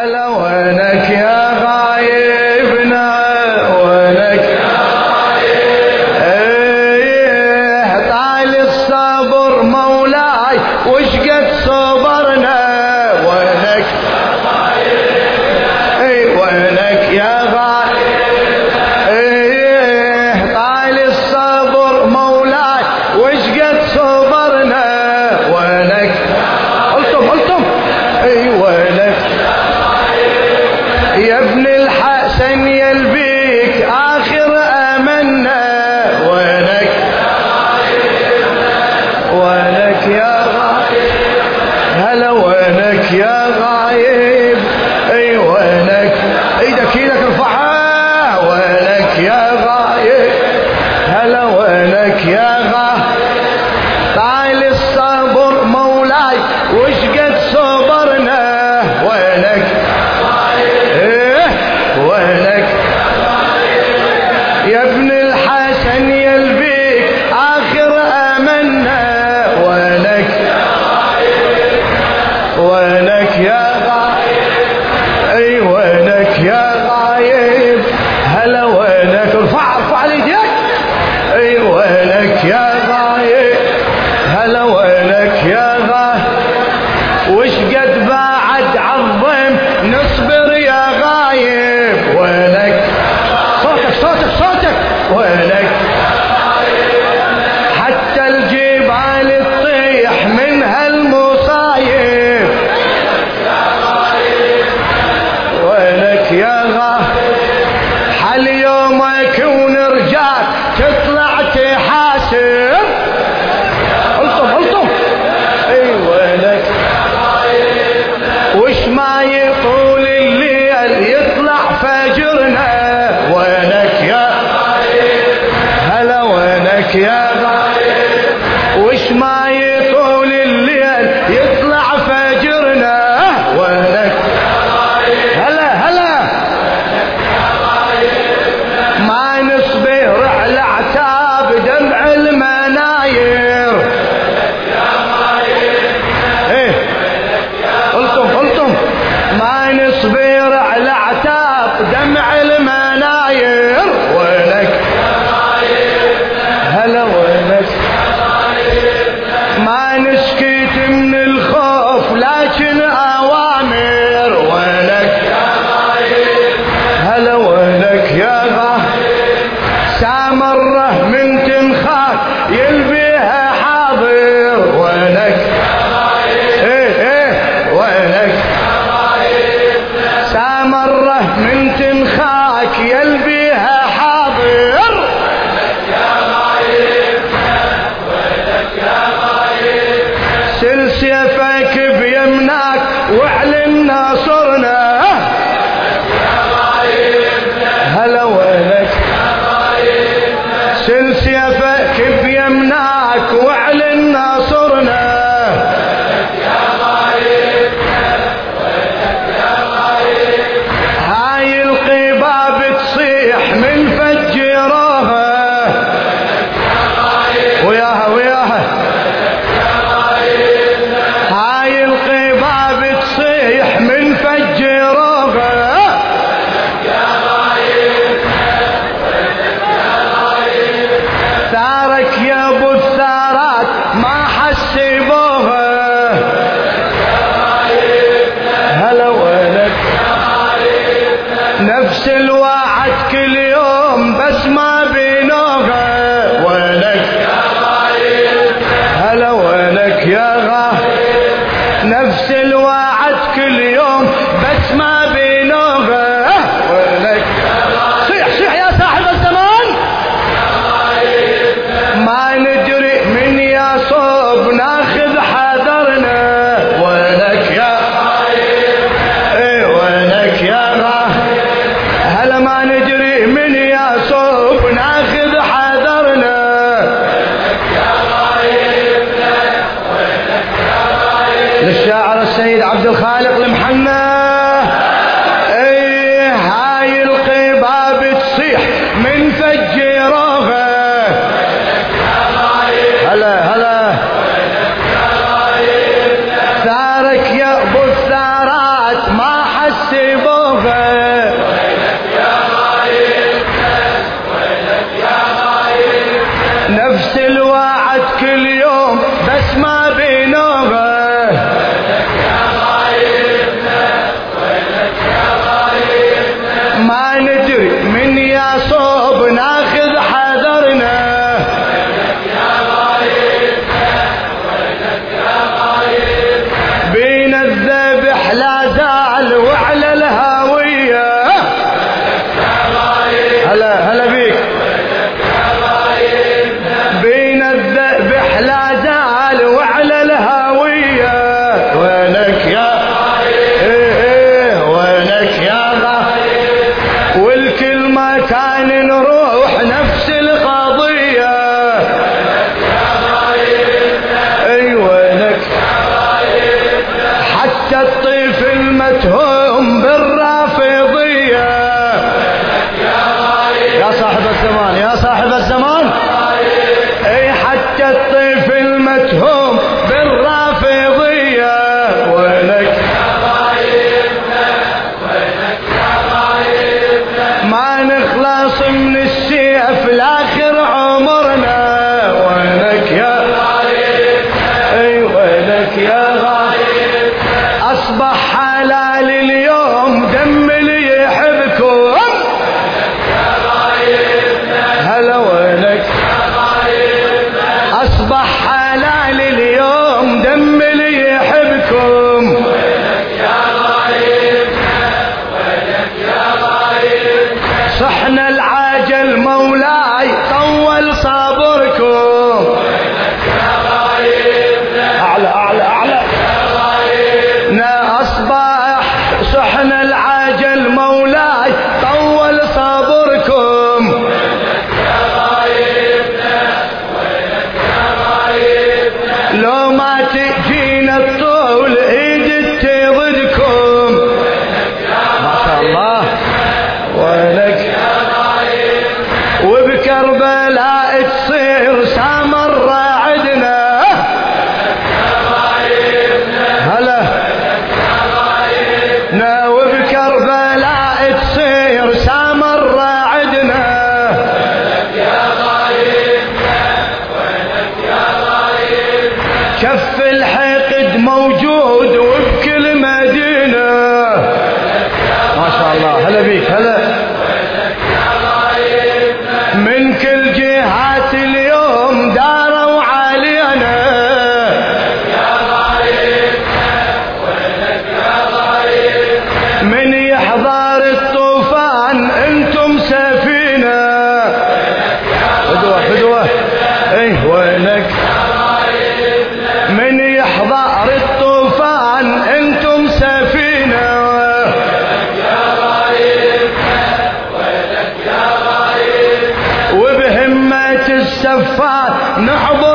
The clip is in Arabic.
هلا وينك يا غايبنا وينك يا غايب طال الصبر مولاي وش قد صبرنا وينك يا غايب وينك يا غايب طال الصبر مولاي وش قد صبرنا وينك قلتم وينك يا ابن الحسن يلبيك آخر أمنا وينك وينك يا غايب هلا وينك يا غايب وينك ايدك ارفعها وينك يا غايب هلا وينك يا غايب طال الصبر مولاي وش قد صبرنا وينك وينك يا ابن الحسن يلبيك آخر أمنا وينك وينك يا غايب وينك يا غايب هلا وينك ارفع ايديك وينك يا غايب هلا وينك يا غايب وش قد بعد عظم نصبر يا غايب وينك صوتك وينك حتى الجبال تطيح من هالمصايب وينك يا غايب حل يومك ونرجعك تطلع تحاسب قلتم وينك وش ما يطول الليل يطلع فجرنا وينك يا هلا وينك يا غايب وش ما يطول الليل يطلع فجرنا وينك هلا ما نصبر على عتاب دمع المناير قلتم ما نصبر على عتاب دمع المناير وينك هلا وينك ما نسكت من الخوف لكن أوامر وينك هلا وينك يا غايب سامره من تنخاك يلبيها حاضر وينك وينك سامره من تنخاك يلبيها حاضر سل سيفك بيمناك واعلن ناصرنا هلا وينك سل سيفك بيمناك واعلن ناصرنا هاي القباب تصيح من فجرها وياها هاي القباب تصيح من فجرها ثارك يا ابو الثارات ما حسبوها هلا وينك نفس الوعد كل يوم بس ما بينوها وينك هلا وينك يا غايب نفس الوعد كل يوم بس ما بينوها وينك صيح يا صاحب الزمان ما ندري من يا صوب ناخذ حذرنا وينك يا وينك يا غايب هلا ما ندري من يا صوب ناخذ حذرنا للشاعر السيد عبد الخالق المحنى هاي القباب تصيح من فجرها هلا ثارك يا ابو الثارات ما حسب مكان نروح نفس القضية. اي وينك حتى الطفل متهوم بالرافضية. يا صاحب الزمان يا صاحب الزمان، اي حتى الطفل متهوم بالرافضية. وينك ما نخلص من السيف لاخر عمرنا. وينك يا اي وينك يا غايب، اصبح حلال اليوم دم اللي يحبكم. هلا وينك اصبح حلال اليوم دم اللي يحبكم. صحنا العاجل مولاي طول صبركم. اعلى اعلى اعلى نا اصبح صحنا العاجل مولاي طول صبركم. لو ما تجينا الطول ايد تضدكم. ما شاء الله. وينك وبكربلاء تصير سامر عدنا. هلا نا وبكربلاء تصير سامر عدنا. كف الحقد موجود وبكل مدينة. ما شاء الله. هلا بيك هلا. من كل جهات اليوم داروا علينا. من يحضر الطوفان انتم سفينة. فدوة فدوة. ايه وينك من يحضر الطوفان انتم سفينة. وبهمة السفار نحضر